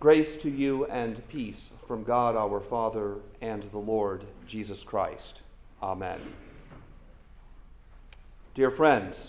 Grace to you and peace from God our Father and the Lord Jesus Christ. Amen. Dear friends,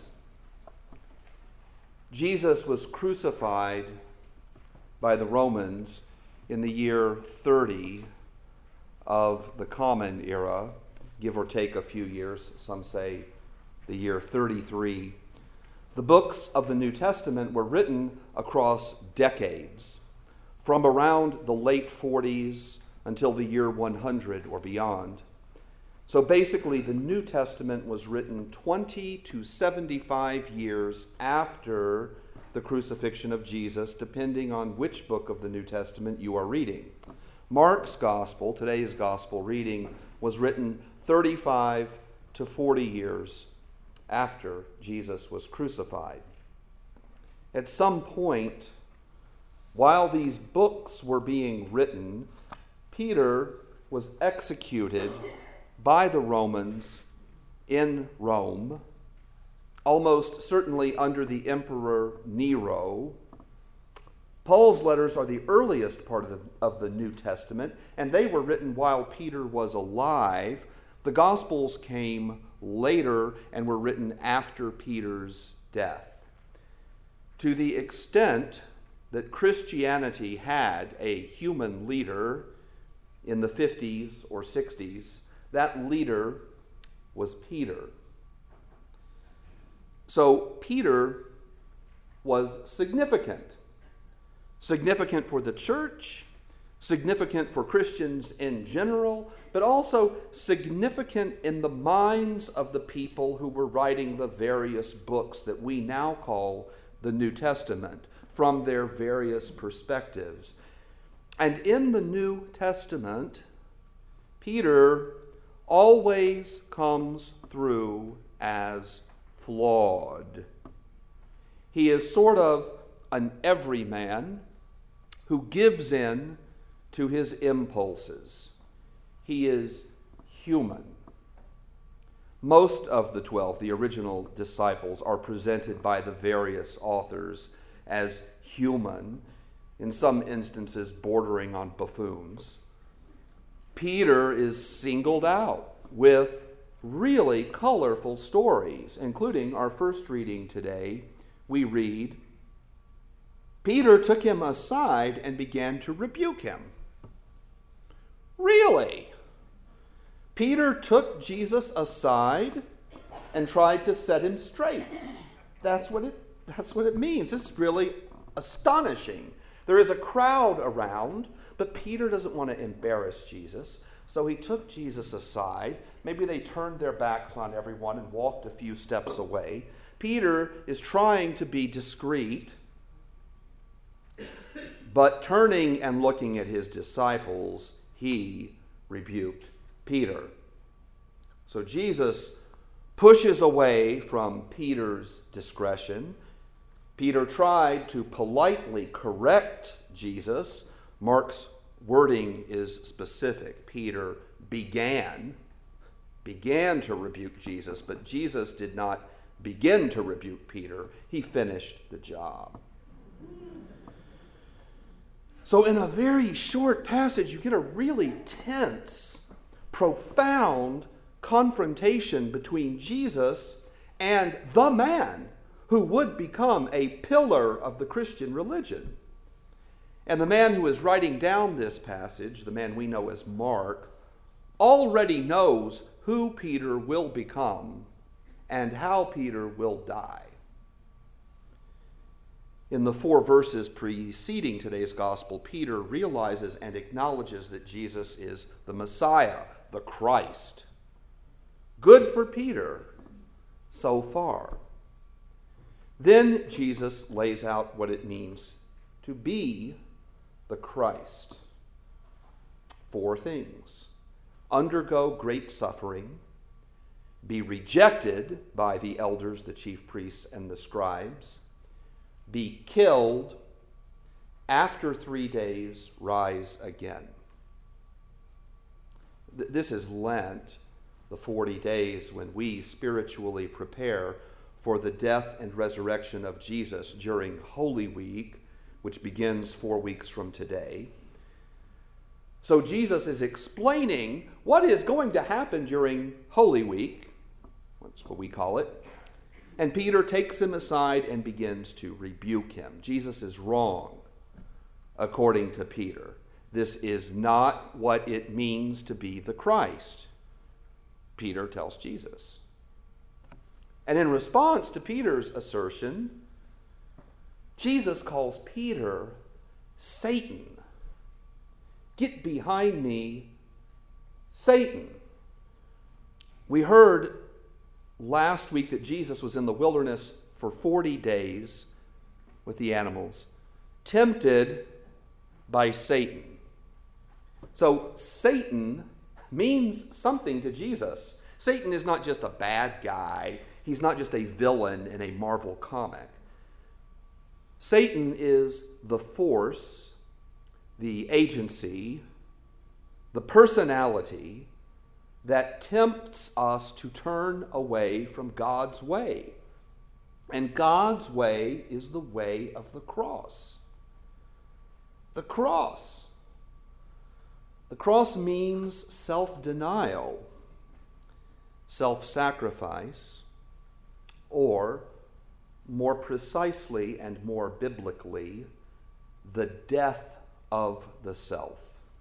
Jesus was crucified by the Romans in the year 30 of the Common Era, give or take a few years. Some say the year 33. The books of the New Testament were written across decades, from around the late 40s until the year 100 or beyond. So basically, the New Testament was written 20 to 75 years after the crucifixion of Jesus, depending on which book of the New Testament you are reading. Mark's gospel, today's gospel reading, was written 35 to 40 years after Jesus was crucified. At some point, while these books were being written, Peter was executed by the Romans in Rome, almost certainly under the Emperor Nero. Paul's letters are the earliest part of the New Testament, and they were written while Peter was alive. The Gospels came later and were written after Peter's death. To the extent that Christianity had a human leader in the 50s or 60s, that leader was Peter. So Peter was significant. Significant for the church, significant for Christians in general, but also significant in the minds of the people who were writing the various books that we now call the New Testament, from their various perspectives. And in the New Testament, Peter always comes through as flawed. He is sort of an everyman who gives in to his impulses. He is human. Most of the 12, the original disciples, are presented by the various authors as human, in some instances bordering on buffoons. Peter is singled out with really colorful stories, including our first reading today. We read, Peter took him aside and began to rebuke him. Really? Peter took Jesus aside and tried to set him straight. That's what it means. This is really astonishing. There is a crowd around, but Peter doesn't want to embarrass Jesus, so he took Jesus aside. Maybe they turned their backs on everyone and walked a few steps away. Peter is trying to be discreet, but turning and looking at his disciples, he rebuked Peter. So Jesus pushes away from Peter's discretion. Peter tried to politely correct Jesus. Mark's wording is specific. Peter began to rebuke Jesus, but Jesus did not begin to rebuke Peter. He finished the job. So in a very short passage, you get a really tense, profound confrontation between Jesus and the man who would become a pillar of the Christian religion. And the man who is writing down this passage, the man we know as Mark, already knows who Peter will become and how Peter will die. In the 4 verses preceding today's gospel, Peter realizes and acknowledges that Jesus is the Messiah, the Christ. Good for Peter so far. Then Jesus lays out what it means to be the Christ. 4 things. Undergo great suffering, be rejected by the elders, the chief priests, and the scribes, be killed, after 3 days rise again. This is Lent, the 40 days when we spiritually prepare for the death and resurrection of Jesus during Holy Week, which begins 4 weeks from today. So Jesus is explaining what is going to happen during Holy Week. That's what we call it. And Peter takes him aside and begins to rebuke him. Jesus is wrong, according to Peter. This is not what it means to be the Christ, Peter tells Jesus. And in response to Peter's assertion, Jesus calls Peter Satan. Get behind me, Satan. We heard last week that Jesus was in the wilderness for 40 days with the animals, tempted by Satan. So Satan means something to Jesus. Satan is not just a bad guy. He's not just a villain in a Marvel comic. Satan is the force, the agency, the personality that tempts us to turn away from God's way. And God's way is the way of the cross. The cross. The cross means self-denial, self-sacrifice, or more precisely and more biblically, the death of the self.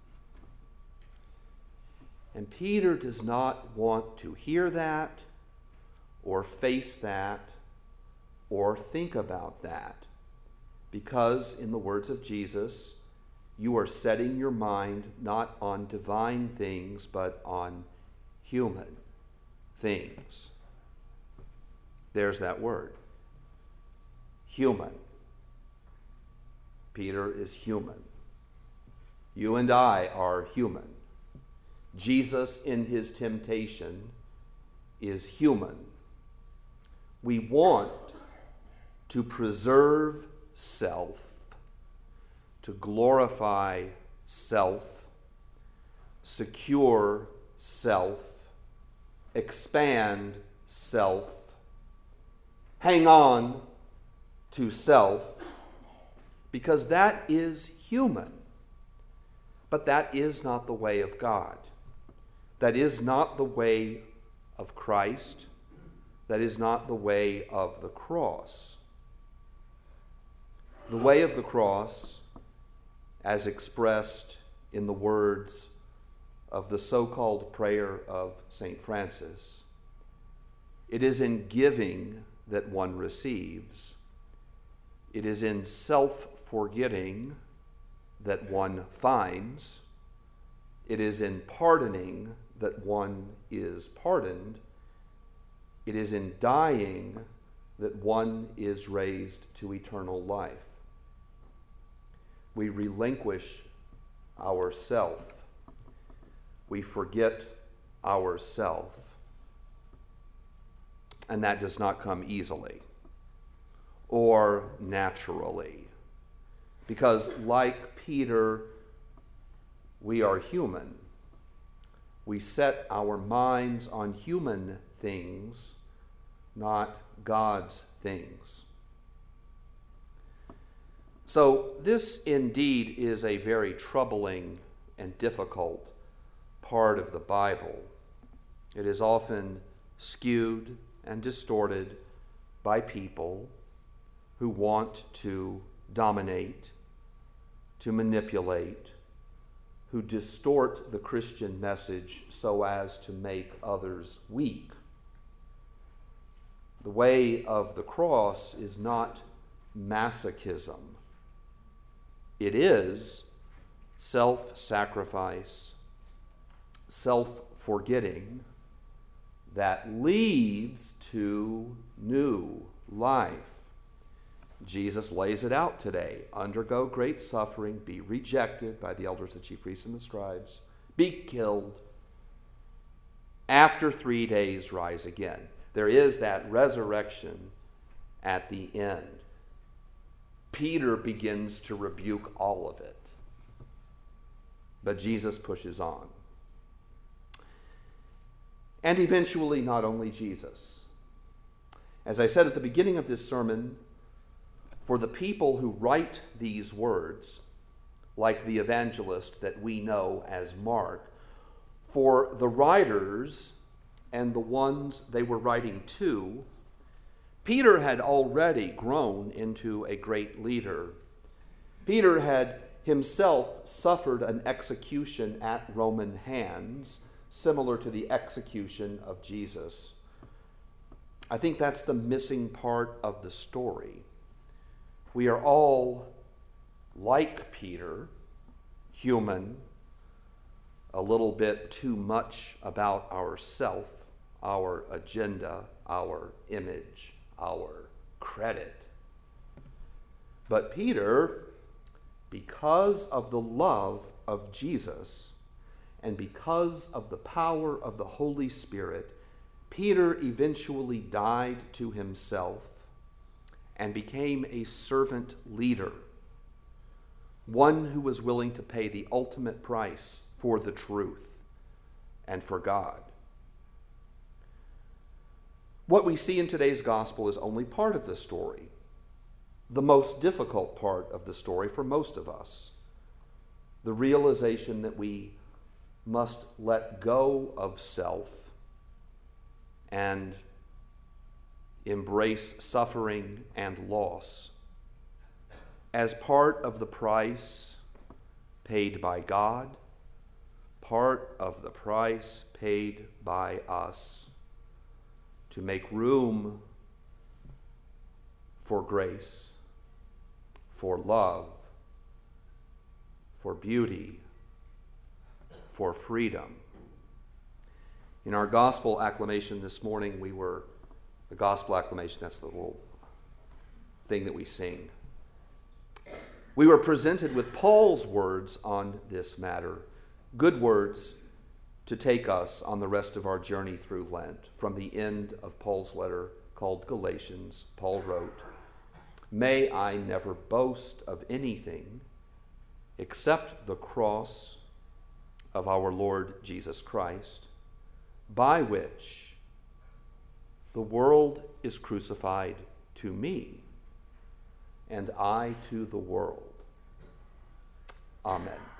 And Peter does not want to hear that, or face that, or think about that, because, in the words of Jesus, you are setting your mind not on divine things, but on human things. There's that word. Human. Peter is human. You and I are human. Jesus, in his temptation, is human. We want to preserve self, to glorify self, secure self, expand self, hang on to self, because that is human. But that is not the way of God. That is not the way of Christ. That is not the way of the cross. The way of the cross, as expressed in the words of the so-called prayer of St. Francis, it is in giving that one receives. It is in self-forgetting that one finds. It is in pardoning that one is pardoned. It is in dying that one is raised to eternal life. We relinquish ourself. We forget ourself. And that does not come easily or naturally. Because like Peter, we are human. We set our minds on human things, not God's things. So this indeed is a very troubling and difficult part of the Bible. It is often skewed and distorted by people who want to dominate, to manipulate, who distort the Christian message so as to make others weak. The way of the cross is not masochism. It is self-sacrifice, self-forgetting that leads to new life. Jesus lays it out today. Undergo great suffering, be rejected by the elders, the chief priests, and the scribes, be killed. After 3 days, rise again. There is that resurrection at the end. Peter begins to rebuke all of it. But Jesus pushes on. And eventually, not only Jesus. As I said at the beginning of this sermon, for the people who write these words, like the evangelist that we know as Mark, for the writers and the ones they were writing to, Peter had already grown into a great leader. Peter had himself suffered an execution at Roman hands, similar to the execution of Jesus. I think that's the missing part of the story. We are all like Peter, human, a little bit too much about ourself, our agenda, our image, our credit. But Peter, because of the love of Jesus and because of the power of the Holy Spirit, Peter eventually died to himself and became a servant leader, one who was willing to pay the ultimate price for the truth and for God. What we see in today's gospel is only part of the story, the most difficult part of the story for most of us, the realization that we must let go of self and embrace suffering and loss as part of the price paid by God, part of the price paid by us to make room for grace, for love, for beauty, for freedom. In our gospel acclamation this morning, the gospel acclamation, that's the little thing that we sing. We were presented with Paul's words on this matter, good words to take us on the rest of our journey through Lent. From the end of Paul's letter called Galatians, Paul wrote, "May I never boast of anything except the cross of our Lord Jesus Christ, by which the world is crucified to me, and I to the world." Amen.